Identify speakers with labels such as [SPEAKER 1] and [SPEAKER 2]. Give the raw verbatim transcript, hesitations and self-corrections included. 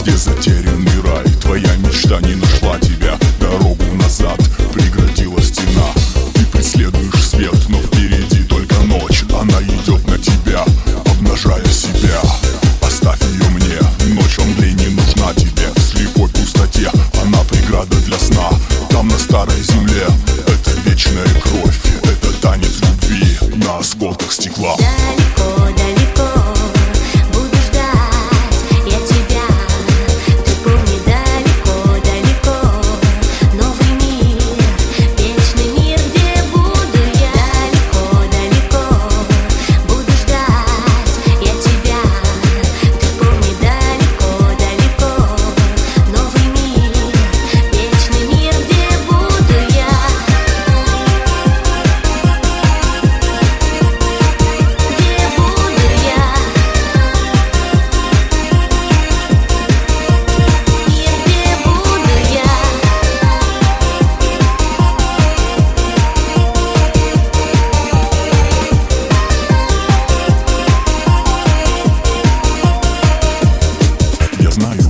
[SPEAKER 1] где затерянный рай. Твоя мечта не нашла тебя, дорогу назад преградила стена. Ты преследуешь свет, но впереди только ночь. Она идет на тебя, обнажая себя. Оставь ее мне, ночь вам длей не нужна тебе. В слепой пустоте она преграда для сна. Там на старой земле это вечная кровь, это танец любви на осколках стекла.
[SPEAKER 2] Далеко, далеко буду ждать я тебя. Ты помни, далеко, далеко новый мир, вечный мир, где буду я. Далеко, далеко буду ждать я тебя. Ты помни, далеко, далеко новый мир, вечный мир, где буду я.
[SPEAKER 1] Я знаю,